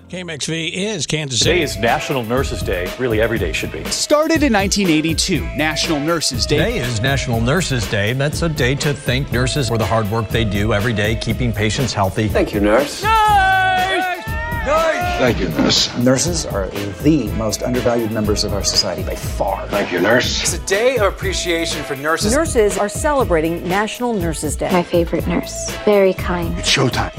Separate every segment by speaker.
Speaker 1: KMXV is Kansas City.
Speaker 2: Today is National Nurses Day. Really, every day should be.
Speaker 3: Started in 1982, National Nurses Day.
Speaker 4: Today is National Nurses Day. That's a day to thank nurses for the hard work they do every day, keeping patients healthy.
Speaker 5: Thank you, nurse.
Speaker 6: Thank you, nurse.
Speaker 7: Nurses are the most undervalued members of our society by far.
Speaker 6: Thank you, nurse.
Speaker 5: It's a day of appreciation for nurses.
Speaker 8: Nurses are celebrating National Nurses Day.
Speaker 9: My favorite nurse. Very kind.
Speaker 6: It's showtime.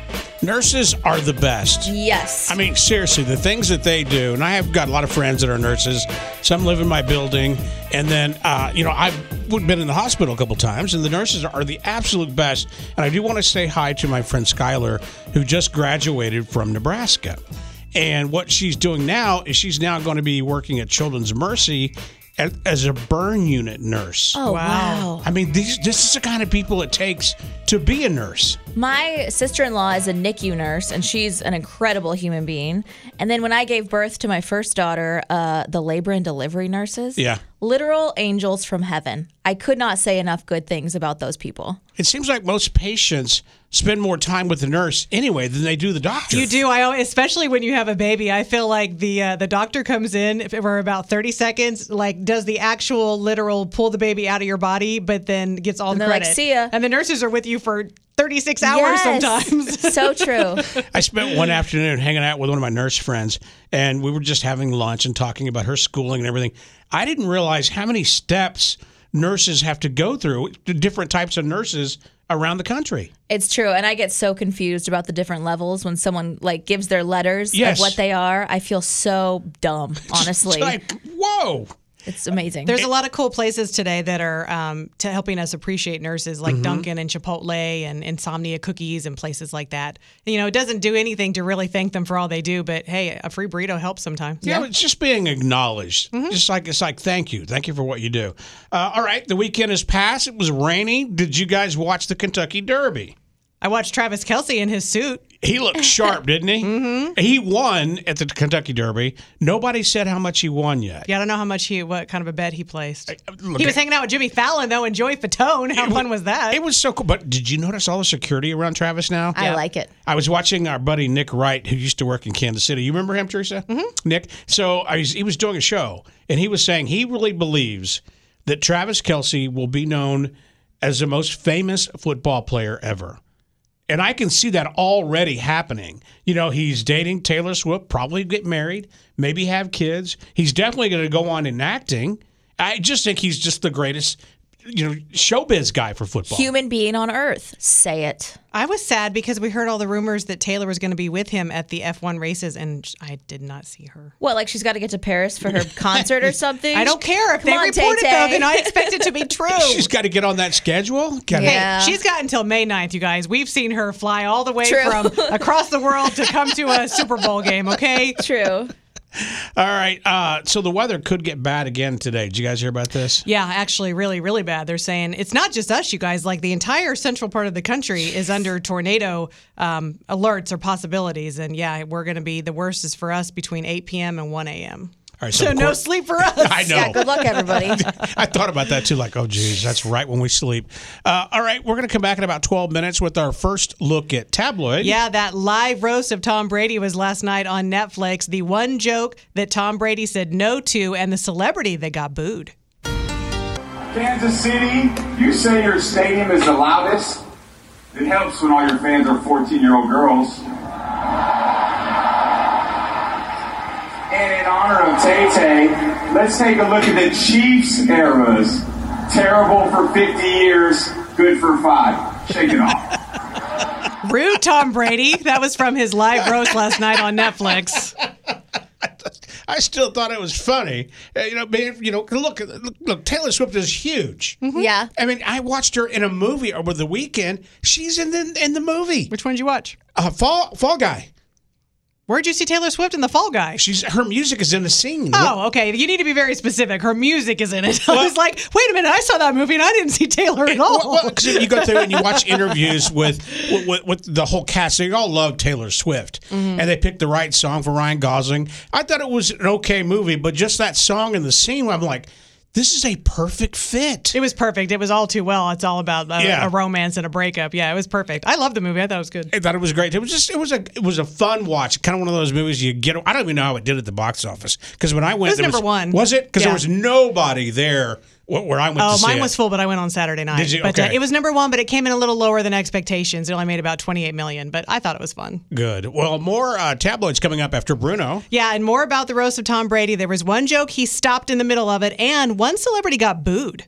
Speaker 1: Nurses are the best.
Speaker 10: Yes.
Speaker 1: I mean, seriously, the things that they do, and I have got a lot of friends that are nurses. Some live in my building, and then, I've been in the hospital a couple times, and the nurses are the absolute best. And I do want to say hi to my friend Skylar, who just graduated from Nebraska. And what she's doing now is she's now going to be working at Children's Mercy as a burn unit nurse.
Speaker 10: Oh, wow.
Speaker 1: I mean, this is the kind of people it takes to be a nurse.
Speaker 10: My sister-in-law is a NICU nurse, and she's an incredible human being. And then when I gave birth to my first daughter, the labor and delivery nurses, literal angels from heaven. I could not say enough good things about those people.
Speaker 1: It seems like most patients spend more time with the nurse anyway than they do the doctor.
Speaker 11: You do, especially when you have a baby. I feel like the doctor comes in for about 30 seconds, like does the actual literal pull the baby out of your body, but then gets all the credit.
Speaker 10: Like, see ya.
Speaker 11: And the nurses are with you for 36 hours sometimes.
Speaker 10: So true.
Speaker 1: I spent one afternoon hanging out with one of my nurse friends, and we were just having lunch and talking about her schooling and everything. I didn't realize how many steps nurses have to go through, different types of nurses around the country.
Speaker 10: It's true, and I get so confused about the different levels when someone gives their letters of what they are. I feel so dumb, honestly.
Speaker 1: Whoa.
Speaker 10: It's amazing.
Speaker 11: There's a lot of cool places today that are helping us appreciate nurses, like Dunkin' and Chipotle and Insomnia Cookies and places like that. It doesn't do anything to really thank them for all they do, but hey, a free burrito helps sometimes.
Speaker 1: Yeah, it's just being acknowledged. It's like thank you for what you do. All right, the weekend has passed. It was rainy. Did you guys watch the Kentucky Derby?
Speaker 11: I watched Travis Kelce in his suit.
Speaker 1: He looked sharp, didn't he? Mm-hmm. He won at the Kentucky Derby. Nobody said how much he won yet.
Speaker 11: Yeah, I don't know what kind of a bet he placed. He was hanging out with Jimmy Fallon, though, and Joey Fatone. How fun was that?
Speaker 1: It was so cool. But did you notice all the security around Travis now?
Speaker 10: I like it.
Speaker 1: I was watching our buddy Nick Wright, who used to work in Kansas City. You remember him, Teresa? Mm-hmm. Nick? So he was doing a show, and he was saying he really believes that Travis Kelce will be known as the most famous football player ever. And I can see that already happening. He's dating Taylor Swift, probably get married, maybe have kids. He's definitely going to go on in acting. I just think he's just the greatest, showbiz guy for football.
Speaker 10: Human being on earth. Say it.
Speaker 11: I was sad because we heard all the rumors that Taylor was going to be with him at the F1 races, and I did not see her.
Speaker 10: What, she's got to get to Paris for her concert or something?
Speaker 11: I don't care. If they report it, though, then I expect it to be true.
Speaker 1: She's got to get on that schedule?
Speaker 11: Hey, she's got until May 9th, you guys. We've seen her fly all the way from across the world to come to a Super Bowl game, okay?
Speaker 10: True.
Speaker 1: All right. So the weather could get bad again today. Did you guys hear about this?
Speaker 11: Yeah, actually really, really bad. They're saying it's not just us, you guys. The entire central part of the country is under tornado alerts or possibilities. And yeah, we're going to be, the worst is for us between 8 p.m. and 1 a.m.
Speaker 1: All right,
Speaker 11: so no sleep for us.
Speaker 1: I know.
Speaker 10: Yeah, good luck, everybody.
Speaker 1: I thought about that too, oh, geez, that's right when we sleep. All right, we're going to come back in about 12 minutes with our first look at Tabloid.
Speaker 11: Yeah, that live roast of Tom Brady was last night on Netflix. The one joke that Tom Brady said no to and the celebrity that got booed.
Speaker 12: Kansas City, you say your stadium is the loudest? It helps when all your fans are 14-year-old girls. And in honor of Tay-Tay, let's take a look at the Chiefs eras. Terrible for 50 years, good for 5. Shake it off.
Speaker 11: Rude, Tom Brady. That was from his live roast last night on Netflix.
Speaker 1: I still thought it was funny. Look, Taylor Swift is huge.
Speaker 10: Mm-hmm. Yeah.
Speaker 1: I mean, I watched her in a movie over the weekend. She's in the movie.
Speaker 11: Which one did you watch?
Speaker 1: Fall Guy.
Speaker 11: Where'd you see Taylor Swift in The Fall Guy?
Speaker 1: Her music is in the scene.
Speaker 11: Oh, okay. You need to be very specific. Her music is in it. I was like, wait a minute, I saw that movie and I didn't see Taylor at all.
Speaker 1: Well, you go through and you watch interviews with the whole cast. They all love Taylor Swift. Mm-hmm. And they picked the right song for Ryan Gosling. I thought it was an okay movie, but just that song and the scene, I'm like, This is a perfect fit.
Speaker 11: It was perfect. It was all too well. It's all about a romance and a breakup. Yeah, it was perfect. I loved the movie. I thought it was good.
Speaker 1: I thought it was great. It was a fun watch. Kind of one of those movies you get. I don't even know how it did at the box office because when I went,
Speaker 11: it was number one.
Speaker 1: Was it? Because there was nobody there where I went. to see
Speaker 11: mine was full, but I went on Saturday night.
Speaker 1: Did you?
Speaker 11: But
Speaker 1: Okay.
Speaker 11: it was number one, but it came in a little lower than expectations. It only made about $28 million, but I thought it was fun.
Speaker 1: Good. Well, more tabloids coming up after Bruno.
Speaker 11: Yeah, and more about the roast of Tom Brady. There was one joke he stopped in the middle of it, and one celebrity got booed.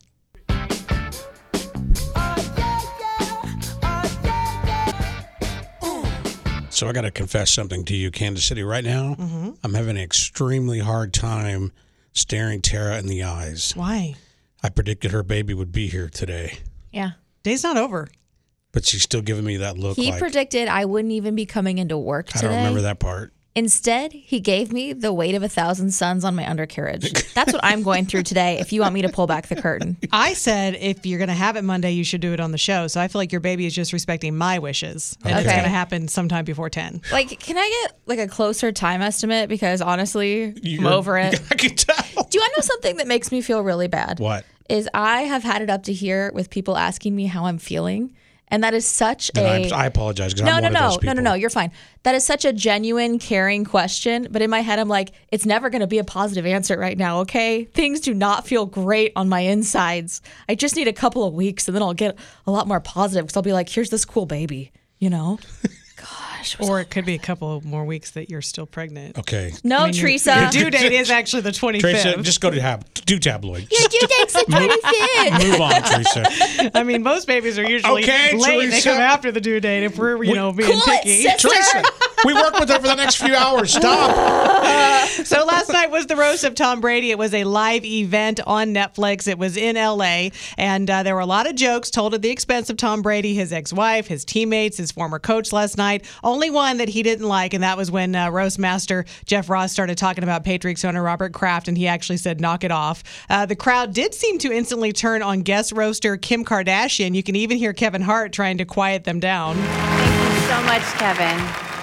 Speaker 1: So I got to confess something to you, Kansas City. Right now, I'm having an extremely hard time staring Tara in the eyes.
Speaker 11: Why?
Speaker 1: I predicted her baby would be here today.
Speaker 10: Yeah.
Speaker 11: Day's not over.
Speaker 1: But she's still giving me that look.
Speaker 10: He predicted I wouldn't even be coming into work today.
Speaker 1: I don't remember that part.
Speaker 10: Instead, he gave me the weight of 1,000 suns on my undercarriage. That's what I'm going through today if you want me to pull back the curtain.
Speaker 11: I said if you're going to have it Monday, you should do it on the show. So I feel like your baby is just respecting my wishes. And it's going to happen sometime before 10.
Speaker 10: Like, can I get a closer time estimate? Because honestly, I'm over it.
Speaker 1: I can tell.
Speaker 10: Do you want to know something that makes me feel really bad?
Speaker 1: What?
Speaker 10: Is I have had it up to here with people asking me how I'm feeling. And that is such
Speaker 1: I apologize because I'm one of those people.
Speaker 10: No, you're fine. That is such a genuine, caring question. But in my head, I'm like, it's never going to be a positive answer right now, okay? Things do not feel great on my insides. I just need a couple of weeks, and then I'll get a lot more positive because I'll be like, here's this cool baby, you know? Gosh.
Speaker 11: Or it could be a couple more weeks that you're still pregnant.
Speaker 1: Okay.
Speaker 10: No, Teresa.
Speaker 11: Your due date is actually the 25th.
Speaker 1: Teresa, just go to do tabloid.
Speaker 10: Your due date's the 25th.
Speaker 1: Move on, Teresa.
Speaker 11: I mean, most babies are usually late.
Speaker 1: Teresa.
Speaker 11: They come after the due date if we're, being picky.
Speaker 1: Teresa, we work with her for the next few hours. Stop.
Speaker 11: So last night was the roast of Tom Brady. It was a live event on Netflix. It was in L.A., and there were a lot of jokes told at the expense of Tom Brady, his ex-wife, his teammates, his former coach last night. Only one that he didn't like, and that was when roast master Jeff Ross started talking about Patriots owner Robert Kraft, and he actually said, knock it off. The crowd did seem to instantly turn on guest roaster Kim Kardashian. You can even hear Kevin Hart trying to quiet them down.
Speaker 6: Thank you so much, Kevin.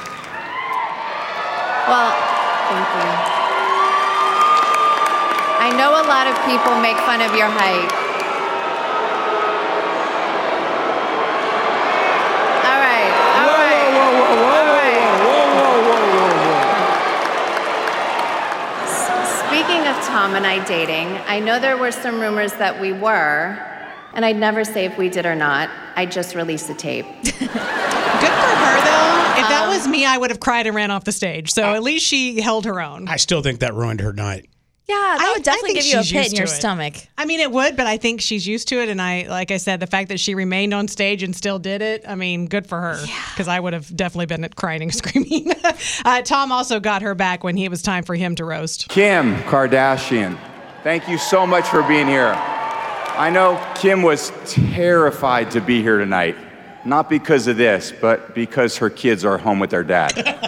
Speaker 6: Well, thank you. I know a lot of people make fun of your height. All right. Speaking of Tom and I dating, I know there were some rumors that we were, and I'd never say if we did or not. I just released the tape.
Speaker 11: Good for her, though. If that was me, I would have cried and ran off the stage. So at least she held her own.
Speaker 1: I still think that ruined her night.
Speaker 10: Yeah, that would definitely give you a pit in your stomach.
Speaker 11: I mean, it would, but I think she's used to it. And like I said, the fact that she remained on stage and still did it, I mean, good for her. Because I would have definitely been crying and screaming. Tom also got her back when it was time for him to roast.
Speaker 13: Kim Kardashian, thank you so much for being here. I know Kim was terrified to be here tonight. Not because of this, but because her kids are home with their dad.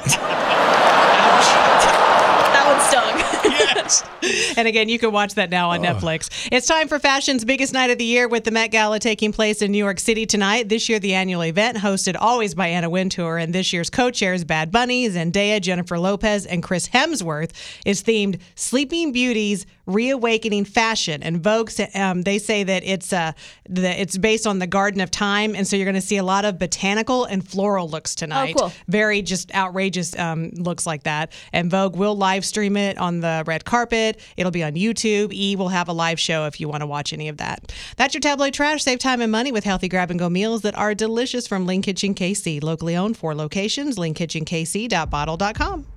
Speaker 10: That one stung.
Speaker 1: Yes.
Speaker 11: And again, you can watch that now on Netflix. It's time for fashion's biggest night of the year with the Met Gala taking place in New York City tonight. This year, the annual event, hosted always by Anna Wintour, and this year's co-chairs Bad Bunny, Zendaya, Jennifer Lopez, and Chris Hemsworth, is themed Sleeping Beauty's Reawakening Fashion. And Vogue, they say that it's based on the Garden of Time, and so you're going to see a lot of botanical and floral looks tonight.
Speaker 10: Oh, cool.
Speaker 11: Very just outrageous looks like that. And Vogue will live stream it on the red carpet. It'll be on YouTube. E! will have a live show if you want to watch any of that. That's your tabloid trash. Save time and money with healthy grab-and-go meals that are delicious from Lean Kitchen KC. Locally owned, 4 locations, leankitchenkc.bottle.com.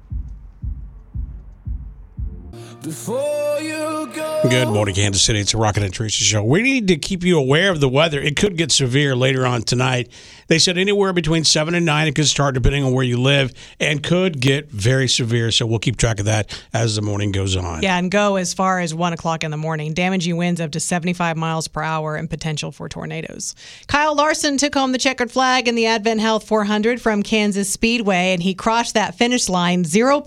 Speaker 1: Good morning, Kansas City. It's a Rocket and Teresa show. We need to keep you aware of the weather. It could get severe later on tonight. They said anywhere between 7 and 9. It could start depending on where you live and could get very severe. So we'll keep track of that as the morning goes on.
Speaker 11: Yeah, and go as far as 1 o'clock in the morning. Damaging winds up to 75 miles per hour and potential for tornadoes. Kyle Larson took home the checkered flag in the Advent Health 400 from Kansas Speedway, and he crossed that finish line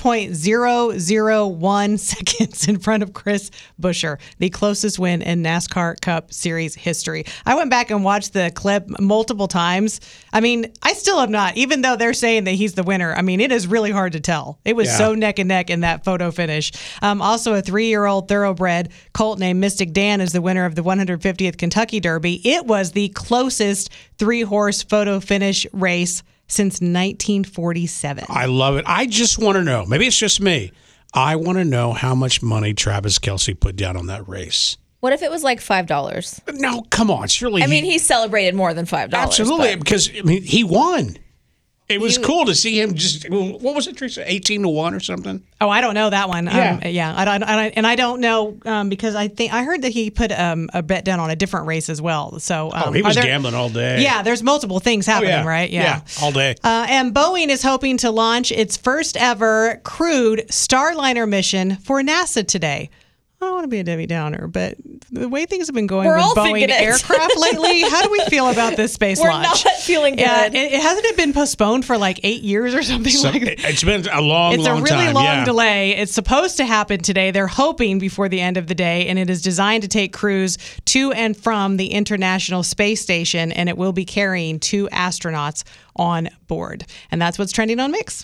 Speaker 11: 0.001 seconds in front of Chris Buescher, the closest win in NASCAR Cup Series history. I went back and watched the clip multiple times. I mean, I still have not, even though they're saying that he's the winner. I mean, it is really hard to tell. It was so neck and neck in that photo finish. Also, a 3-year-old thoroughbred colt named Mystic Dan is the winner of the 150th Kentucky Derby. It was the closest 3-horse photo finish race since 1947.
Speaker 1: I love it. I just want to know, maybe it's just me, I want to know how much money Travis Kelce put down on that race.
Speaker 10: What if it was like $5?
Speaker 1: No, come on. Surely.
Speaker 10: I mean, he celebrated more than $5.
Speaker 1: Absolutely, because he won. It was cool to see him just, what was it, Teresa? 18-1 or something?
Speaker 11: Oh, I don't know that one.
Speaker 1: Yeah.
Speaker 11: I don't know because I heard that he put a bet down on a different race as well. So
Speaker 1: he was gambling all day.
Speaker 11: Yeah, there's multiple things happening, right?
Speaker 1: Yeah, all day.
Speaker 11: And Boeing is hoping to launch its first ever crewed Starliner mission for NASA today. I don't want to be a Debbie Downer, but the way things have been going with Boeing aircraft lately, how do we feel about this space launch?
Speaker 10: We're not feeling good.
Speaker 11: Hasn't it been postponed for like 8 years or something like that?
Speaker 1: It's been a long time.
Speaker 11: It's a really long delay. It's supposed to happen today. They're hoping before the end of the day, and it is designed to take crews to and from the International Space Station, and it will be carrying 2 astronauts on board. And that's what's trending on Mix.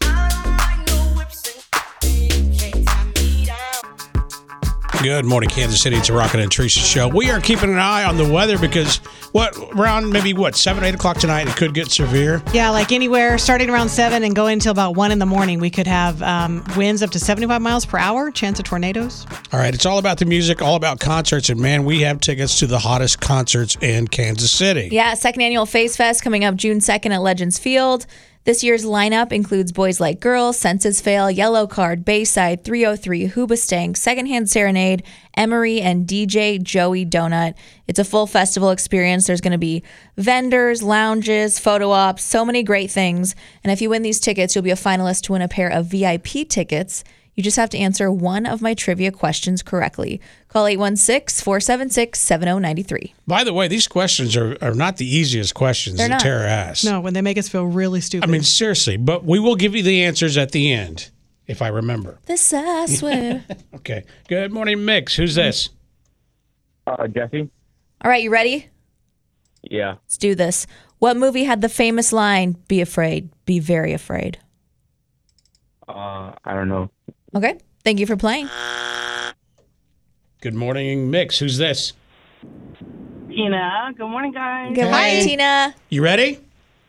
Speaker 1: Good morning, Kansas City. It's a Rocket and Teresa show. We are keeping an eye on the weather because around 7, 8 o'clock tonight, it could get severe.
Speaker 11: Yeah, like anywhere starting around 7 and going until about 1 in the morning, we could have winds up to 75 miles per hour, chance of tornadoes.
Speaker 1: All right, it's all about the music, all about concerts, and man, we have tickets to the hottest concerts in Kansas City.
Speaker 10: Yeah, second annual Face Fest coming up June 2nd at Legends Field. This year's lineup includes Boys Like Girls, Senses Fail, Yellow Card, Bayside, 303, Hoobastank, Secondhand Serenade, Emery, and DJ Joey Donut. It's a full festival experience. There's going to be vendors, lounges, photo ops, so many great things. And if you win these tickets, you'll be a finalist to win a pair of VIP tickets. You just have to answer one of my trivia questions correctly. Call 816-476-7093.
Speaker 1: By the way, these questions are not the easiest questions that Tara asks.
Speaker 11: No, when they make us feel really stupid.
Speaker 1: I mean, seriously, but we will give you the answers at the end, if I remember.
Speaker 10: This I swear.
Speaker 1: Okay. Good morning, Mix. Who's this?
Speaker 14: Jesse.
Speaker 10: All right, you ready?
Speaker 14: Yeah.
Speaker 10: Let's do this. What movie had the famous line, "Be afraid, be very afraid"?
Speaker 14: I don't know.
Speaker 10: Okay. Thank you for playing.
Speaker 1: Good morning, Mix. Who's this?
Speaker 15: Tina. Good morning, guys.
Speaker 10: Good morning, Tina.
Speaker 1: You ready?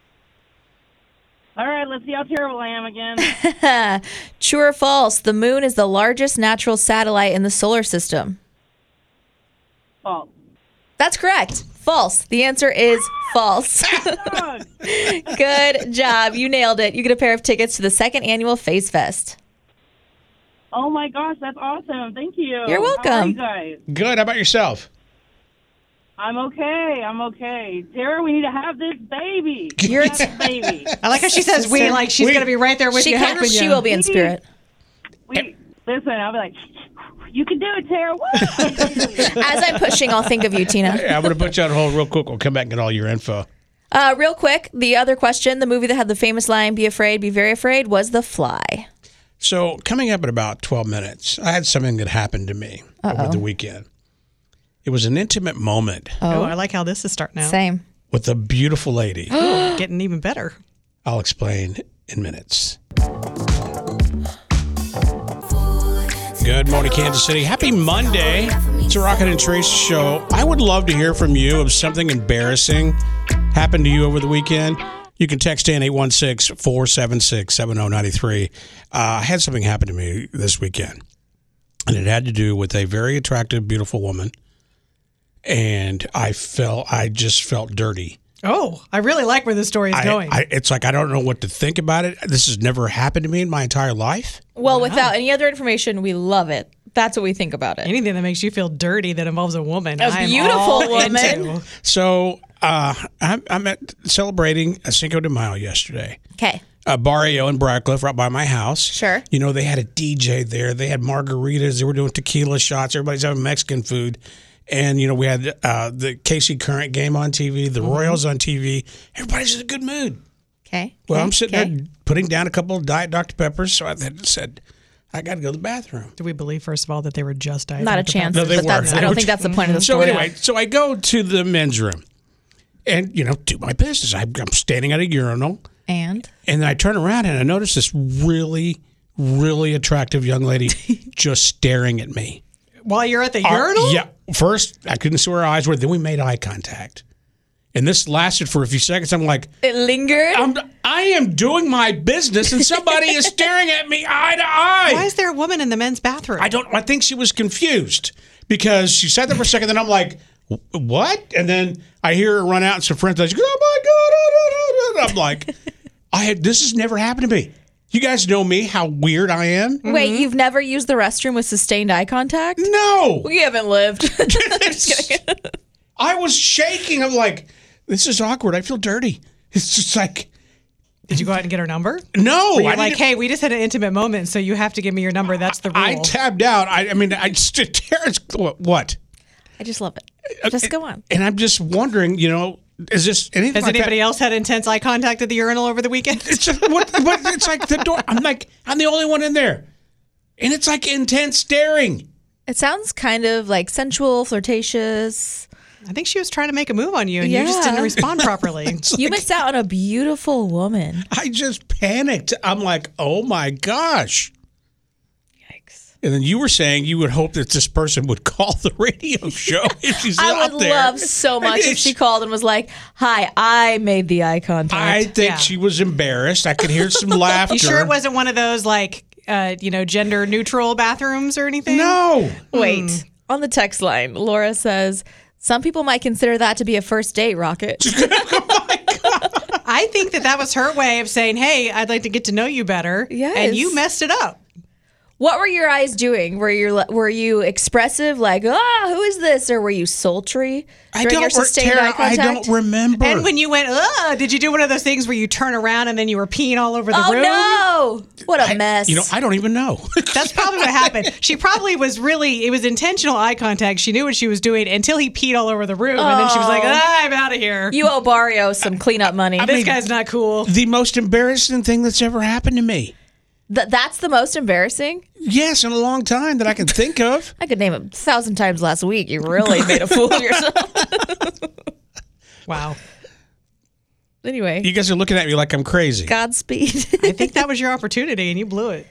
Speaker 15: All right, let's see how terrible I am again.
Speaker 10: True or false? The moon is the largest natural satellite in the solar system.
Speaker 15: False.
Speaker 10: That's correct. False. The answer is false. Good job. You nailed it. You get a pair of tickets to the second annual Face Fest.
Speaker 15: Oh, my gosh. That's awesome. Thank you.
Speaker 10: You're welcome.
Speaker 15: How are you guys?
Speaker 1: Good. How about yourself?
Speaker 15: I'm okay. Tara, we need to have this baby.
Speaker 11: Baby. I like how she says we, like she's going to be right there with you helping you.
Speaker 10: She will be in spirit.
Speaker 15: Listen, I'll be like, you can do it, Tara.
Speaker 10: As I'm pushing, I'll think of you, Tina.
Speaker 1: Hey, I'm going to put you on hold real quick. We'll come back and get all your info.
Speaker 10: Real quick, the other question, the movie that had the famous line, "Be afraid, be very afraid," was The Fly.
Speaker 1: So coming up in about 12 minutes, I had something that happened to me over the weekend. It was an intimate moment.
Speaker 11: Oh, I like how this is starting out.
Speaker 10: Same.
Speaker 1: With a beautiful lady.
Speaker 11: Getting even better.
Speaker 1: I'll explain in minutes. Good morning, Kansas City. Happy Monday. It's a Rocket and Teresa show. I would love to hear from you if something embarrassing happened to you over the weekend. You can text in 816-476-7093. I had something happen to me this weekend, and it had to do with a very attractive, beautiful woman, and I just felt dirty.
Speaker 11: Oh, I really like where this story is going.
Speaker 1: It's like I don't know what to think about it. This has never happened to me in my entire life.
Speaker 10: Well, without any other information, we love it. That's what we think about it.
Speaker 11: Anything that makes you feel dirty that involves a woman.
Speaker 10: A beautiful woman.
Speaker 1: So I'm celebrating a Cinco de Mayo yesterday.
Speaker 10: Okay.
Speaker 1: Barrio in Briarcliff, right by my house.
Speaker 10: Sure.
Speaker 1: You know, they had a DJ there. They had margaritas. They were doing tequila shots. Everybody's having Mexican food. And, you know, we had the KC Current game on TV, the Royals on TV. Everybody's in a good mood.
Speaker 10: Okay.
Speaker 1: Well, I'm sitting there putting down a couple of Diet Dr. Peppers, so I said, I got to go to the bathroom.
Speaker 11: Do we believe, first of all, that they were just Diet
Speaker 10: Not
Speaker 11: Dr.
Speaker 10: a chance.
Speaker 1: No, they were.
Speaker 10: I don't think that's the point of the story.
Speaker 1: So anyway, so I go to the men's room. and, do my business. I'm standing at a urinal.
Speaker 10: And
Speaker 1: then I turn around and I notice this really, really attractive young lady just staring at me.
Speaker 11: While you're at the urinal?
Speaker 1: Yeah. First, I couldn't see where her eyes were. Then we made eye contact. And this lasted for a few seconds. I'm like...
Speaker 10: It lingered?
Speaker 1: I am doing my business and somebody is staring at me eye to eye.
Speaker 11: Why is there a woman in the men's bathroom?
Speaker 1: I think she was confused because she sat there for a second. Then I'm like, what? And then I hear her run out and some friends. She goes, oh my God. I'm like, this has never happened to me. You guys know me, how weird I am.
Speaker 10: Wait, you've never used the restroom with sustained eye contact?
Speaker 1: No.
Speaker 10: We haven't lived.
Speaker 1: I was shaking. I'm like, this is awkward. I feel dirty. It's just like...
Speaker 11: Did you go out and get her number?
Speaker 1: No.
Speaker 11: Were you like, hey, we just had an intimate moment, so you have to give me your number. That's the rule.
Speaker 1: I tabbed out. Terrence, what?
Speaker 10: I just love it. Just go on.
Speaker 1: And I'm just wondering, is this anything
Speaker 11: Has
Speaker 1: like
Speaker 11: anybody else had intense eye contact at the urinal over the weekend?
Speaker 1: It's just, it's like the door. I'm the only one in there. And it's like intense staring.
Speaker 10: It sounds kind of like sensual, flirtatious.
Speaker 11: I think she was trying to make a move on you, and you just didn't respond properly.
Speaker 10: You missed out on a beautiful woman.
Speaker 1: I just panicked. I'm like, oh my gosh.
Speaker 10: Yikes.
Speaker 1: And then you were saying you would hope that this person would call the radio show if she's
Speaker 10: I would love so much if she called and was like, hi, I made the eye contact.
Speaker 1: I think she was embarrassed. I could hear some laughter.
Speaker 11: You sure it wasn't one of those, gender neutral bathrooms or anything?
Speaker 1: No.
Speaker 10: Wait. On the text line, Laura says... Some people might consider that to be a first date, Rocket.
Speaker 1: Oh my God.
Speaker 11: I think that was her way of saying, hey, I'd like to get to know you better.
Speaker 10: Yes.
Speaker 11: And you messed it up.
Speaker 10: What were your eyes doing? Were you expressive, like, who is this? Or were you sultry during your sustained eye contact?
Speaker 1: I don't remember.
Speaker 11: And when you went, did you do one of those things where you turn around and then you were peeing all over the room?
Speaker 10: Oh, no. What a mess.
Speaker 1: I don't even know.
Speaker 11: That's probably what happened. She probably it was intentional eye contact. She knew what she was doing until he peed all over the room. And then she was like, I'm out of here.
Speaker 10: You owe Barrio some cleanup money.
Speaker 11: This guy's not cool.
Speaker 1: The most embarrassing thing that's ever happened to me.
Speaker 10: That's the most embarrassing?
Speaker 1: Yes, in a long time that I can think of.
Speaker 10: I could name it 1,000 times last week. You really made a fool of yourself.
Speaker 11: Wow.
Speaker 10: Anyway.
Speaker 1: You guys are looking at me like I'm crazy.
Speaker 10: Godspeed.
Speaker 11: I think that was your opportunity and you blew it.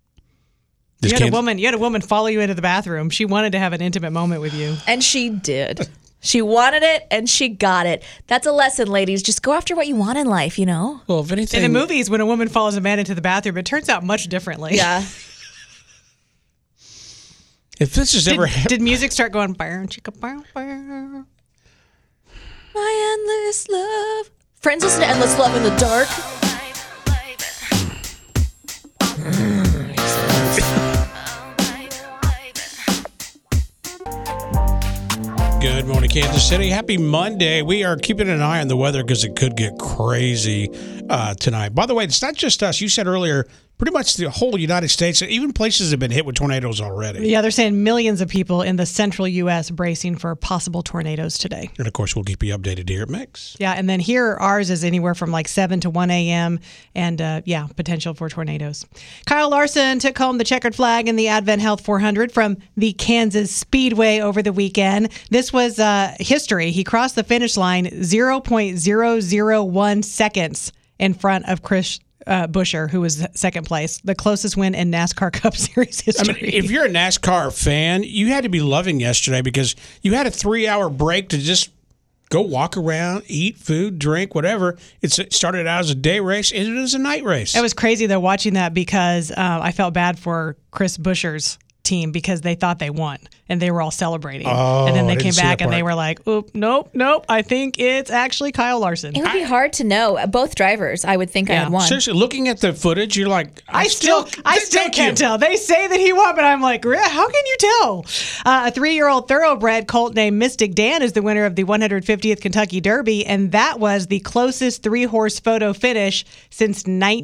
Speaker 11: You had a woman follow you into the bathroom. She wanted to have an intimate moment with you.
Speaker 10: And she did. She wanted it and she got it. That's a lesson, ladies. Just go after what you want in life,
Speaker 1: Well, if anything...
Speaker 11: In the movies, when a woman follows a man into the bathroom, it turns out much differently.
Speaker 10: Yeah.
Speaker 1: If this has ever...
Speaker 11: Did music start going... My
Speaker 10: endless love. Friends listen to Endless Love in the Dark.
Speaker 1: Good morning, Kansas City. Happy Monday. We are keeping an eye on the weather because it could get crazy tonight. By the way, it's not just us. You said earlier, pretty much the whole United States, even places have been hit with tornadoes already.
Speaker 11: Yeah, they're saying millions of people in the central U.S. bracing for possible tornadoes today.
Speaker 1: And, of course, we'll keep you updated here at Mix.
Speaker 11: Yeah, and then here, ours is anywhere from 7 to 1 a.m. and, potential for tornadoes. Kyle Larson took home the checkered flag in the Advent Health 400 from the Kansas Speedway over the weekend. This was history. He crossed the finish line 0.001 seconds in front of Chris Buescher, who was second place, the closest win in NASCAR Cup Series history.
Speaker 1: If you're a NASCAR fan, you had to be loving yesterday because you had a 3-hour break to just go walk around, eat food, drink, whatever. It started out as a day race, and it was a night race.
Speaker 11: It was crazy, though, watching that because I felt bad for Chris Buescher's team because they thought they won and they were all celebrating. And then they came back and they were like, oop, nope, I think it's actually Kyle Larson.
Speaker 10: It would be hard to know. Both drivers, I would think I had won.
Speaker 1: Seriously, looking at the footage, you're like,
Speaker 11: I still can't tell. They say that he won, but I'm like, how can you tell? A 3-year-old thoroughbred colt named Mystic Dan is the winner of the 150th Kentucky Derby, and that was the closest 3-horse photo finish since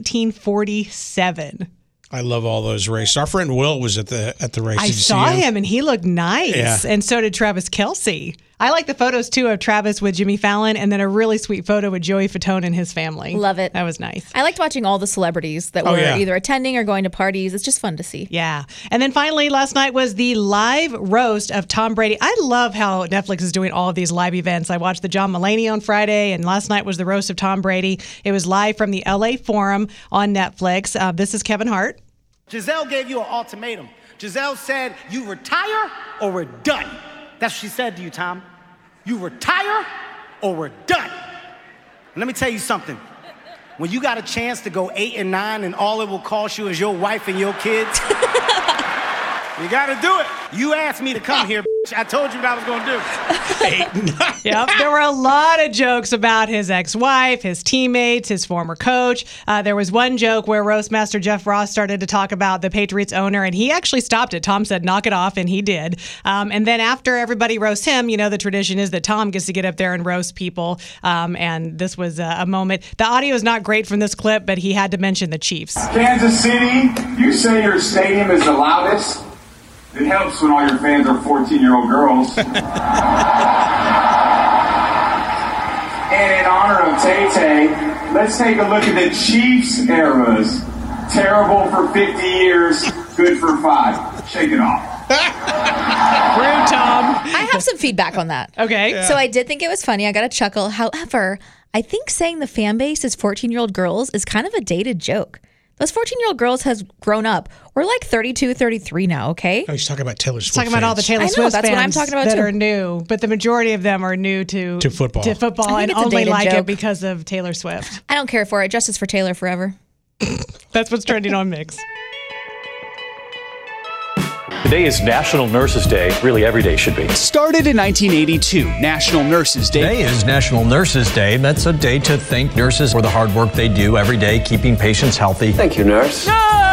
Speaker 11: 1947.
Speaker 1: I love all those races. Our friend Will was at the race.
Speaker 11: I saw him, and he looked nice. Yeah. And so did Travis Kelce. I like the photos, too, of Travis with Jimmy Fallon and then a really sweet photo with Joey Fatone and his family.
Speaker 10: Love it.
Speaker 11: That was nice.
Speaker 10: I liked watching all the celebrities that were either attending or going to parties. It's just fun to see.
Speaker 11: Yeah. And then finally, last night was the live roast of Tom Brady. I love how Netflix is doing all of these live events. I watched the John Mulaney on Friday, and last night was the roast of Tom Brady. It was live from the LA Forum on Netflix. This is Kevin Hart.
Speaker 16: Giselle gave you an ultimatum. Giselle said, you retire or we're done. That's what she said to you, Tom. You retire or we're done. And let me tell you something. When you got a chance to go 8 and 9 and all it will cost you is your wife and your kids, you got to do it. You asked me to come here, bitch. I told you what I was going to do.
Speaker 11: Yep. There were a lot of jokes about his ex-wife, his teammates, his former coach. There was one joke where Roastmaster Jeff Ross started to talk about the Patriots owner, and he actually stopped it. Tom said, knock it off, and he did. And then after everybody roasts him, you know, the tradition is that Tom gets to get up there and roast people. And this was a moment. The audio is not great from this clip, but he had to mention the Chiefs.
Speaker 12: Kansas City, you say your stadium is the loudest? It helps when all your fans are 14-year-old girls. And in honor of Tay-Tay, let's take a look at the Chiefs eras. Terrible for 50 years, good for 5. Shake it off.
Speaker 11: Rude, Tom.
Speaker 10: I have some feedback on that.
Speaker 11: Okay.
Speaker 10: So I did think it was funny. I got a chuckle. However, I think saying the fan base is 14-year-old girls is kind of a dated joke. Those 14-year-old girls has grown up. We're like 32, 33 now, okay?
Speaker 1: Oh, he's talking about Taylor Swift.
Speaker 11: He's talking about all the Taylor Swift
Speaker 10: that's
Speaker 11: fans
Speaker 10: what I'm talking about
Speaker 11: that
Speaker 10: too.
Speaker 11: are new, but the majority of them are new to
Speaker 1: football.
Speaker 11: To football
Speaker 10: I
Speaker 11: and
Speaker 10: think it's a
Speaker 11: only
Speaker 10: dated
Speaker 11: like it
Speaker 10: joke.
Speaker 11: because of Taylor Swift.
Speaker 10: I don't care for it. Justice for Taylor forever.
Speaker 11: That's what's trending on Mix.
Speaker 2: Today is National Nurses Day. Really, every day should be.
Speaker 3: Started in 1982, National Nurses Day.
Speaker 4: Today is National Nurses Day. That's a day to thank nurses for the hard work they do every day, keeping patients healthy.
Speaker 5: Thank you, nurse.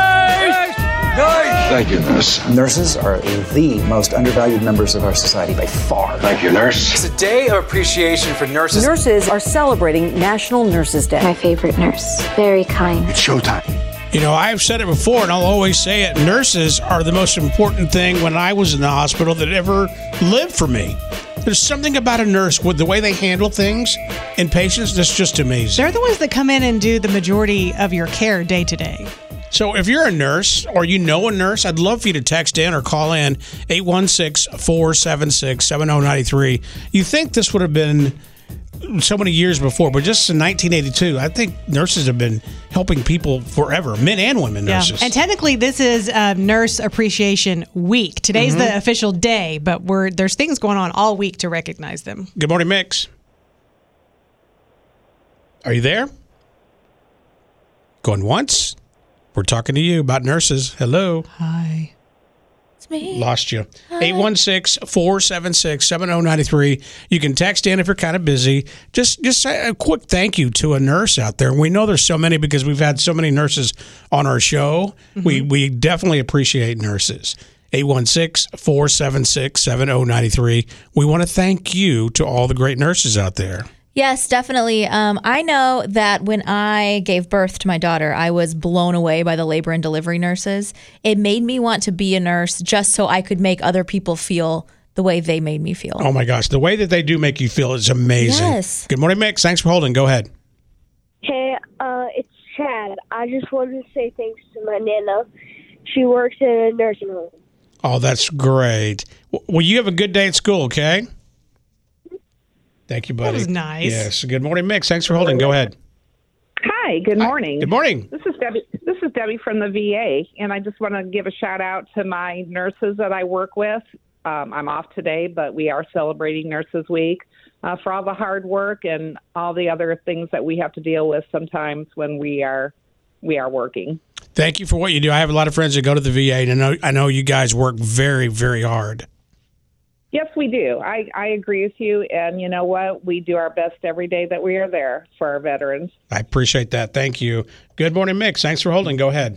Speaker 7: Thank you, nurse. Nurses are the most undervalued members of our society by far.
Speaker 5: Thank you, nurse. It's a day of appreciation for nurses.
Speaker 8: Nurses are celebrating National Nurses Day.
Speaker 9: My favorite nurse. Very kind.
Speaker 7: It's showtime.
Speaker 1: You know, I've said it before, and I'll always say it. Nurses are the most important thing when I was in the hospital that ever lived for me. There's something about a nurse with the way they handle things and patients that's just amazing.
Speaker 11: They're the ones that come in and do the majority of your care day to day.
Speaker 1: So if you're a nurse or you know a nurse, I'd love for you to text in or call in 816-476-7093. You think this would have been so many years before, but just in 1982, I think nurses have been helping people forever, men and women nurses.
Speaker 11: And technically, this is Nurse Appreciation Week. Today's the official day, but there's things going on all week to recognize them.
Speaker 1: Good morning, Mix. Are you there? Going once? We're talking to you about nurses. Hello.
Speaker 11: Hi.
Speaker 10: It's me.
Speaker 1: Lost you. 816-476-7093. You can text in if you're kind of busy. Just say a quick thank you to a nurse out there. We know there's so many because we've had so many nurses on our show. We definitely appreciate nurses. 816-476-7093. We want to thank you to all the great nurses out there.
Speaker 10: Yes, definitely. I know that when I gave birth to my daughter, I was blown away by the labor and delivery nurses. It made me want to be a nurse just so I could make other people feel the way they made me feel.
Speaker 1: Oh, my gosh. The way that they do make you feel is amazing.
Speaker 10: Yes.
Speaker 1: Good morning, Mix. Thanks for holding. Go ahead.
Speaker 17: Hey, it's Chad. I just wanted to say thanks to my Nana. She works in a nursing home.
Speaker 1: Oh, that's great. Well, you have a good day at school, okay? Thank you, buddy.
Speaker 11: That was nice.
Speaker 1: Yes. Good morning, Mix. Thanks for holding. Go ahead.
Speaker 18: Hi. Good morning.
Speaker 1: Good morning.
Speaker 18: This is Debbie from the VA, and I just want to give a shout out to my nurses that I work with. I'm off today, but we are celebrating Nurses Week for all the hard work and all the other things that we have to deal with sometimes when we are working.
Speaker 1: Thank you for what you do. I have a lot of friends that go to the VA, and I know you guys work very, very hard.
Speaker 18: Yes, we do. I agree with you. And you know what? We do our best every day that we are there for our veterans.
Speaker 1: I appreciate that. Thank you. Good morning, Mix. Thanks for holding. Go ahead.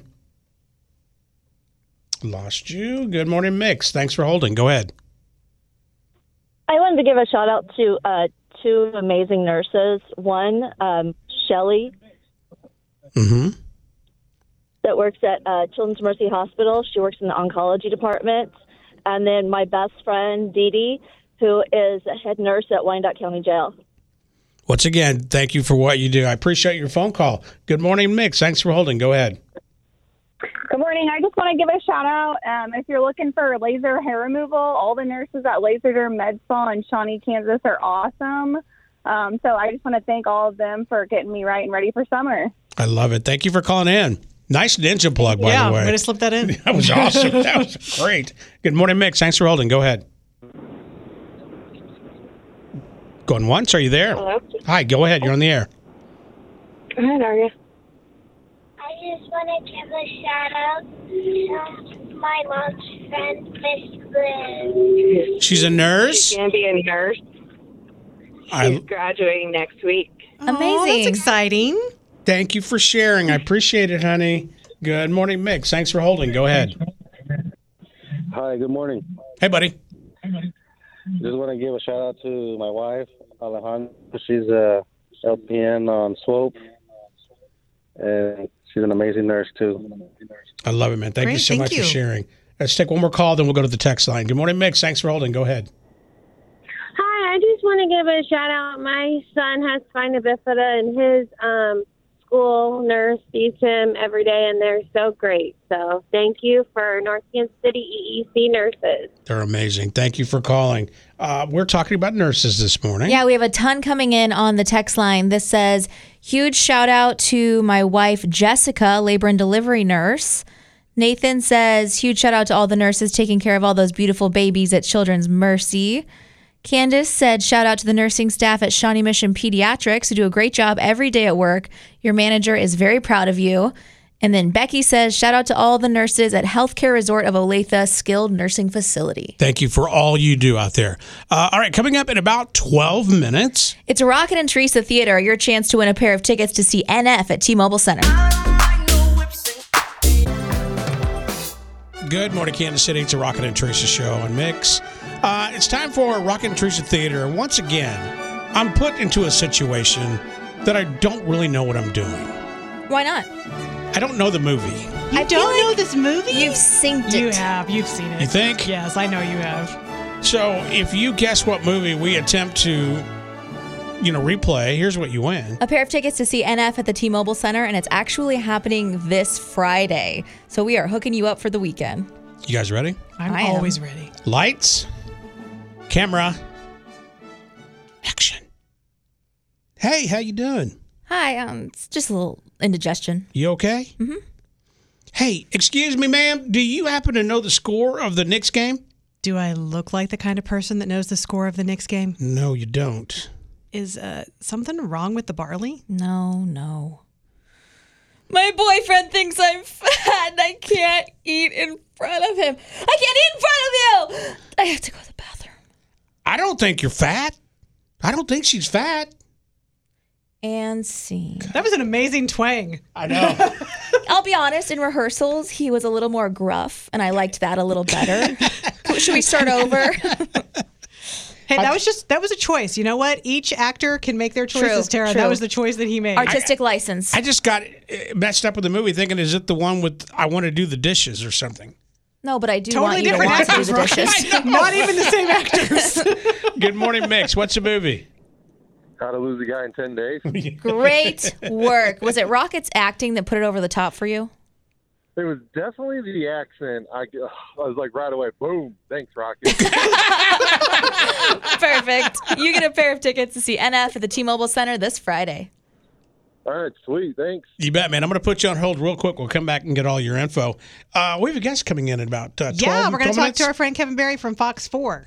Speaker 1: Lost you. Good morning, Mix. Thanks for holding. Go ahead.
Speaker 19: I wanted to give a shout out to two amazing nurses. One, Shelly, that works at Children's Mercy Hospital. She works in the oncology department. And then my best friend, Dee Dee, who is a head nurse at Wyandotte County Jail.
Speaker 1: Once again, thank you for what you do. I appreciate your phone call. Good morning, Mix. Thanks for holding. Go ahead.
Speaker 20: Good morning. I just want to give a shout out. If you're looking for laser hair removal, all the nurses at Laserderm Med Spa in Shawnee, Kansas are awesome. So I just want to thank all of them for getting me right and ready for summer.
Speaker 1: I love it. Thank you for calling in. Nice ninja plug, by the way.
Speaker 11: Yeah, way to slip that in.
Speaker 1: That was awesome. That was great. Good morning, Mix. Thanks for holding. Go ahead. Going once? Are you there?
Speaker 17: Hello?
Speaker 1: Hi, go ahead. You're on the air.
Speaker 17: Good, how are you? I just want to give a shout out to my mom's friend, Miss Liz.
Speaker 1: She's a nurse?
Speaker 21: She's going to be a nurse. She's graduating next week.
Speaker 10: Amazing.
Speaker 11: That's exciting.
Speaker 1: Thank you for sharing. I appreciate it, honey. Good morning, Mix. Thanks for holding. Go ahead.
Speaker 22: Hi, good morning.
Speaker 1: Hey, buddy.
Speaker 22: Just want to give a shout out to my wife, Alejandra. She's a LPN on Swope, and she's an amazing nurse, too.
Speaker 1: I love it, man. Thank you so much for sharing. Let's take one more call, then we'll go to the text line. Good morning, Mix. Thanks for holding. Go ahead.
Speaker 17: Hi, I just want to give a shout out. My son has spina bifida, and his school nurse sees him every day, and they're so great. So thank you for North Kansas City EEC nurses.
Speaker 1: They're amazing. Thank you for calling. We're talking about nurses this morning.
Speaker 10: Yeah, we have a ton coming in on the text line. This says, huge shout out to my wife, Jessica, labor and delivery nurse. Nathan says, huge shout out to all the nurses taking care of all those beautiful babies at Children's Mercy. Candace said, shout out to the nursing staff at Shawnee Mission Pediatrics who do a great job every day at work. Your manager is very proud of you. And then Becky says, shout out to all the nurses at Healthcare Resort of Olathe Skilled Nursing Facility.
Speaker 1: Thank you for all you do out there. All right, coming up in about 12 minutes.
Speaker 10: It's Rocket and Teresa Theater, your chance to win a pair of tickets to see NF at T-Mobile Center.
Speaker 1: Good morning, Kansas City. It's a Rocket and Teresa show on Mix. It's time for Rocket and Teresa Theater. And once again, I'm put into a situation that I don't really know what I'm doing.
Speaker 10: Why not?
Speaker 1: I don't know the movie.
Speaker 11: You don't know this movie?
Speaker 10: You've seen it.
Speaker 11: You have. You've seen it.
Speaker 1: You think?
Speaker 11: Yes, I know you have.
Speaker 1: So if you guess what movie we attempt to, replay, here's what you win.
Speaker 10: A pair of tickets to see NF at the T-Mobile Center, and it's actually happening this Friday. So we are hooking you up for the weekend.
Speaker 1: You guys ready?
Speaker 11: I'm always ready.
Speaker 1: Lights, camera, action. Hey, how you doing?
Speaker 10: Hi, it's just a little indigestion.
Speaker 1: You okay?
Speaker 10: Mm-hmm.
Speaker 1: Hey, excuse me, ma'am. Do you happen to know the score of the Knicks game?
Speaker 11: Do I look like the kind of person that knows the score of the Knicks game?
Speaker 1: No, you don't.
Speaker 11: Is something wrong with the barley?
Speaker 10: No. My boyfriend thinks I'm fat and I can't eat in front of him. I can't eat in front of you! I have to go to the bathroom.
Speaker 1: I don't think you're fat. I don't think she's fat.
Speaker 10: And scene.
Speaker 11: That was an amazing twang.
Speaker 1: I know.
Speaker 10: I'll be honest, in rehearsals, he was a little more gruff, and I liked that a little better. Should we start over?
Speaker 11: Hey, that was a choice. You know what? Each actor can make their choices, Tara.
Speaker 10: True.
Speaker 11: That was the choice that he made.
Speaker 10: Artistic license.
Speaker 1: I just got messed up with the movie thinking, is it the one with I want to do the dishes or something?
Speaker 10: No, but I do
Speaker 11: totally
Speaker 10: want you to
Speaker 11: different
Speaker 10: want
Speaker 11: actors,
Speaker 10: to do the dishes.
Speaker 11: right? Not even the same actors.
Speaker 1: Good morning, Mix. What's the movie?
Speaker 22: How to Lose a Guy in 10 Days.
Speaker 10: Great work. Was it Rocket's acting that put it over the top for you?
Speaker 22: It was definitely the accent. I was like right away, boom, thanks, Rocket.
Speaker 10: Perfect. You get a pair of tickets to see NF at the T-Mobile Center this Friday.
Speaker 22: All right, sweet, thanks.
Speaker 1: You bet, man. I'm going to put you on hold real quick. We'll come back and get all your info. We have a guest coming in about 12
Speaker 11: Yeah, we're going to talk
Speaker 1: minutes.
Speaker 11: to our friend Kevin Barry from Fox 4.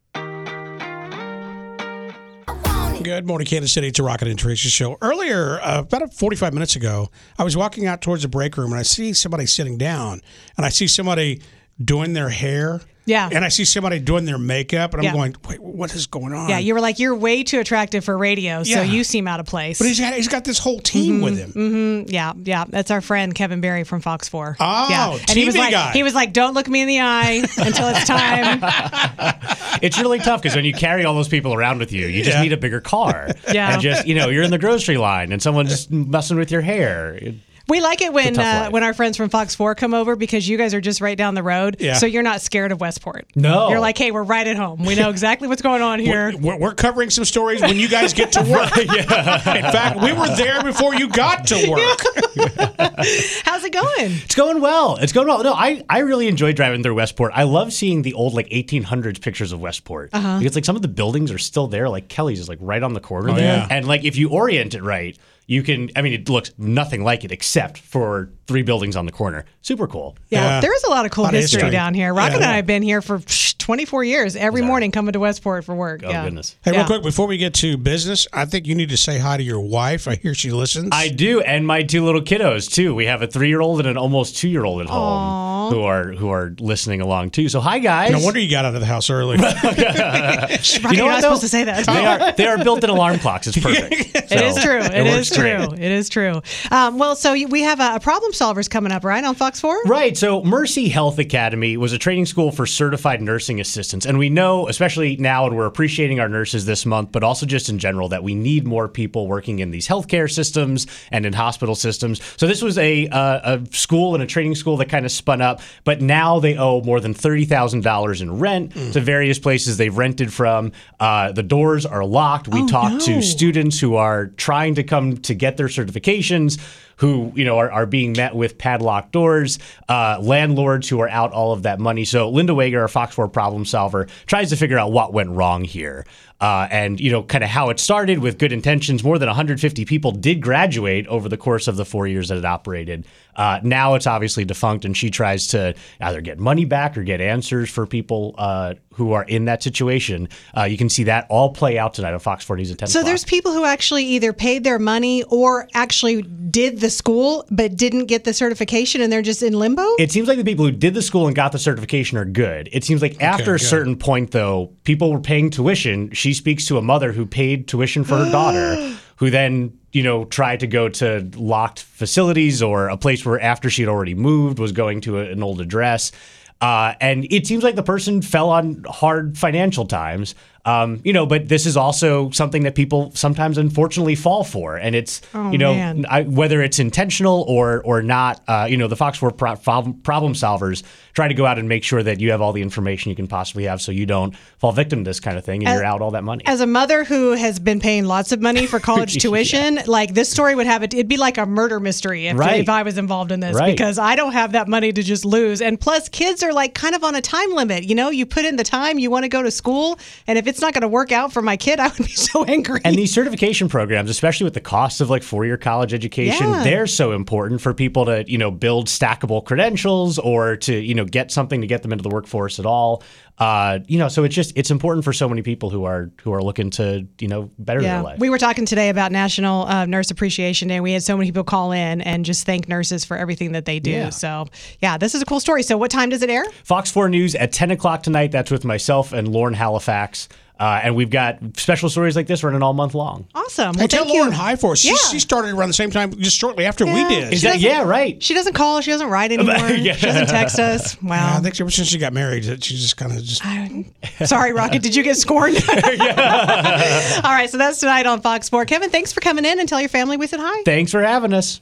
Speaker 1: Good morning, Kansas City. It's a Rocket and Teresa show. Earlier, about 45 minutes ago, I was walking out towards the break room, and I see somebody sitting down, and I see somebody doing their hair.
Speaker 11: Yeah.
Speaker 1: And I see somebody doing their makeup, and I'm
Speaker 11: Yeah.
Speaker 1: going, wait, what is going on?
Speaker 11: Yeah, you were like, you're way too attractive for radio, so
Speaker 1: Yeah.
Speaker 11: you seem out of place.
Speaker 1: But he's got this whole team with him.
Speaker 11: Mm-hmm. Yeah. That's our friend Kevin Barry from Fox 4.
Speaker 1: Oh,
Speaker 11: yeah. And he was
Speaker 1: TV
Speaker 11: like,
Speaker 1: guy.
Speaker 11: He was like, don't look me in the eye until it's time.
Speaker 23: It's really tough because when you carry all those people around with you, you just need a bigger car.
Speaker 11: Yeah.
Speaker 23: And just, you're in the grocery line and someone's just messing with your hair.
Speaker 11: We like it when
Speaker 23: life.
Speaker 11: when our friends from Fox 4 come over because you guys are just right down the road.
Speaker 1: Yeah.
Speaker 11: So you're not scared of Westport.
Speaker 23: No.
Speaker 11: You're like, hey, we're right at home. We know exactly what's going on here.
Speaker 1: We're covering some stories when you guys get to work. Yeah. In fact, we were there before you got to work.
Speaker 11: How's it going?
Speaker 23: It's going well. No, I really enjoy driving through Westport. I love seeing the old 1800s pictures of Westport because some of the buildings are still there. Like Kelly's is right on the corner there,
Speaker 1: yeah.
Speaker 23: and if you orient it right, you can. I mean, it looks nothing like it except for 3 buildings on the corner. Super cool.
Speaker 11: Yeah, there's a lot of cool history down here. Rocket and I have been here for 24 years. Every morning coming to Westport for work.
Speaker 23: Oh, goodness.
Speaker 1: Hey, real quick, before we get to business, I think you need to say hi to your wife. I hear she listens.
Speaker 23: I do, and my 2 little kiddos too. We have a 3-year-old and an almost 2-year-old at home who are listening along too. So hi, guys.
Speaker 1: No wonder you got out of the house early.
Speaker 11: You're not supposed to say that.
Speaker 23: They are built-in alarm clocks. It's perfect.
Speaker 11: It is true. It is true.
Speaker 23: Great.
Speaker 11: It is true. Well, so we have a Problem Solvers coming up, right, on Fox 4?
Speaker 23: Right. So Mercy Health Academy was a training school for certified nursing assistants. And we know, especially now, and we're appreciating our nurses this month, but also just in general, that we need more people working in these healthcare systems and in hospital systems. So this was a school and a training school that kind of spun up, but now they owe more than $30,000 in rent to various places they've rented from. The doors are locked. We talked to students who are trying to come to get their certifications, who are being met with padlocked doors, landlords who are out all of that money. So Linda Wager, our Fox 4 problem solver, tries to figure out what went wrong here. And kind of how it started with good intentions. More than 150 people did graduate over the course of the 4 years that it operated. Now it's obviously defunct, and she tries to either get money back or get answers for people who are in that situation. You can see that all play out tonight on Fox 4 News at 10
Speaker 11: So
Speaker 23: o'clock.
Speaker 11: there's people who actually either paid their money or actually did the school but didn't get the certification, and they're just in limbo?
Speaker 23: It seems like the people who did the school and got the certification are good. It seems like after a certain point, though, people were paying tuition. She speaks to a mother who paid tuition for her daughter, who then, tried to go to locked facilities or a place where after she'd already moved was going to an old address. And it seems like the person fell on hard financial times. But this is also something that people sometimes unfortunately fall for. And it's, whether it's intentional or not, the Fox 4 problem solvers try to go out and make sure that you have all the information you can possibly have so you don't fall victim to this kind of thing and you're out all that money.
Speaker 11: As a mother who has been paying lots of money for college tuition, this story would have it'd be like a murder mystery if I was involved in this because I don't have that money to just lose. And plus kids are kind of on a time limit. You put in the time, you want to go to school, and if it's not going to work out for my kid, I would be so angry.
Speaker 23: And these certification programs, especially with the cost of 4-year college education, they're so important for people to, build stackable credentials or to, get something to get them into the workforce at all. So it's important for so many people who are looking to, better their life.
Speaker 11: We were talking today about National Nurse Appreciation Day. We had so many people call in and just thank nurses for everything that they do.
Speaker 23: Yeah.
Speaker 11: So, this is a cool story. So what time does it air?
Speaker 23: Fox 4 News at 10 o'clock tonight. That's with myself and Lauren Halifax. And we've got special stories like this running all month long.
Speaker 11: Awesome.
Speaker 1: Well, tell Lauren hi for us. She started around the same time, just shortly after we did.
Speaker 23: Right.
Speaker 11: She doesn't call. She doesn't write anymore. She doesn't text us. Wow.
Speaker 1: Yeah, I think ever since she got married, she just kind of
Speaker 11: Sorry, Rocket. Did you get scorned? All right. So that's tonight on Fox 4. Kevin, thanks for coming in and tell your family we said hi.
Speaker 23: Thanks for having us.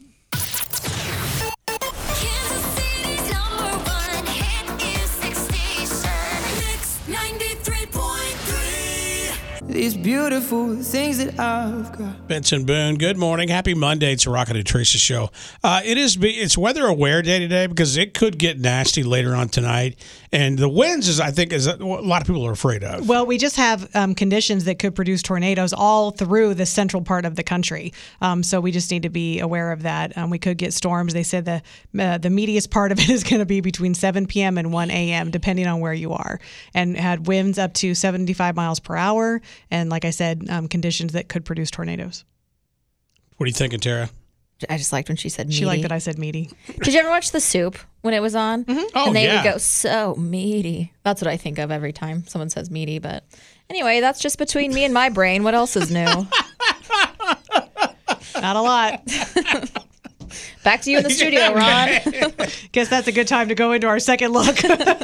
Speaker 6: These beautiful things that I've got.
Speaker 1: Benson Boone, good morning. Happy Monday. It's a Rocket and Teresa show. It's weather aware day today because it could get nasty later on tonight. And the winds is what a lot of people are afraid of.
Speaker 11: Well, we just have conditions that could produce tornadoes all through the central part of the country. So we just need to be aware of that. We could get storms. They said the meatiest part of it is going to be between 7 p.m. and 1 a.m., depending on where you are. And had winds up to 75 miles per hour. And like I said, conditions that could produce tornadoes.
Speaker 1: What are you thinking, Tara?
Speaker 10: I just liked when she said meaty.
Speaker 11: She liked that I said meaty.
Speaker 10: Did you ever watch The Soup when it was on?
Speaker 11: Mm-hmm.
Speaker 1: Oh,
Speaker 10: and they
Speaker 1: yeah.
Speaker 10: would go, so meaty. That's what I think of every time someone says meaty. But anyway, that's just between me and my brain. What else is new?
Speaker 11: Not a lot.
Speaker 10: Back to you in the studio, Ron.
Speaker 11: Guess that's a good time to go into our second look.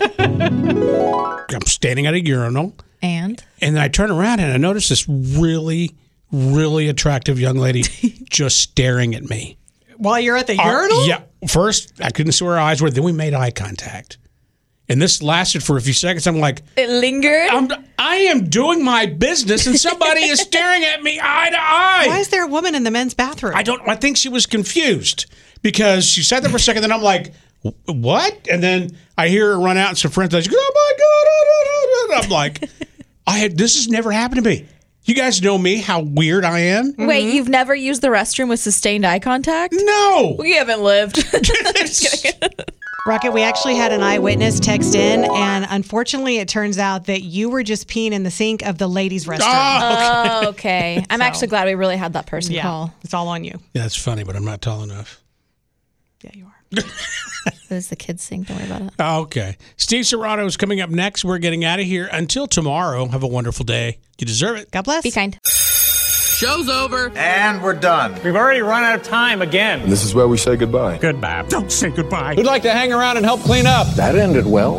Speaker 1: I'm standing at a urinal.
Speaker 10: And
Speaker 1: then I turn around and I notice this really, really attractive young lady just staring at me.
Speaker 11: While you're at the urinal?
Speaker 1: Yeah. First, I couldn't see where her eyes were. Then we made eye contact. And this lasted for a few seconds. I'm like,
Speaker 10: it lingered.
Speaker 1: I am doing my business, and somebody is staring at me eye to eye.
Speaker 11: Why is there a woman in the men's bathroom?
Speaker 1: I think she was confused because she sat there for a second. Then I'm like, what? And then I hear her run out, and some friends like, oh my god! I'm like, this has never happened to me. You guys know me, how weird I am.
Speaker 10: Wait, you've never used the restroom with sustained eye contact?
Speaker 1: No.
Speaker 10: We haven't lived.
Speaker 11: Rocket, we actually had an eyewitness text in, and unfortunately, it turns out that you were just peeing in the sink of the ladies' restroom.
Speaker 10: Oh, okay. I'm actually glad we really had that person call.
Speaker 11: It's all on you.
Speaker 1: Yeah, that's funny, but I'm not tall enough.
Speaker 11: Yeah, you are.
Speaker 10: It was the kids' sink. Don't worry about it.
Speaker 1: Okay. Steve Serrano is coming up next. We're getting out of here. Until tomorrow, have a wonderful day. You deserve it.
Speaker 11: God bless.
Speaker 10: Be kind.
Speaker 13: Show's over.
Speaker 14: And we're done.
Speaker 2: We've already run out of time again.
Speaker 15: And this is where we say goodbye.
Speaker 2: Goodbye.
Speaker 1: Don't say goodbye.
Speaker 2: Who'd like to hang around and help clean up?
Speaker 15: That ended well.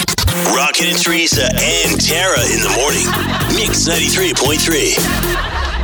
Speaker 24: Rocket and Teresa and Tara in the morning. Mix 93.3.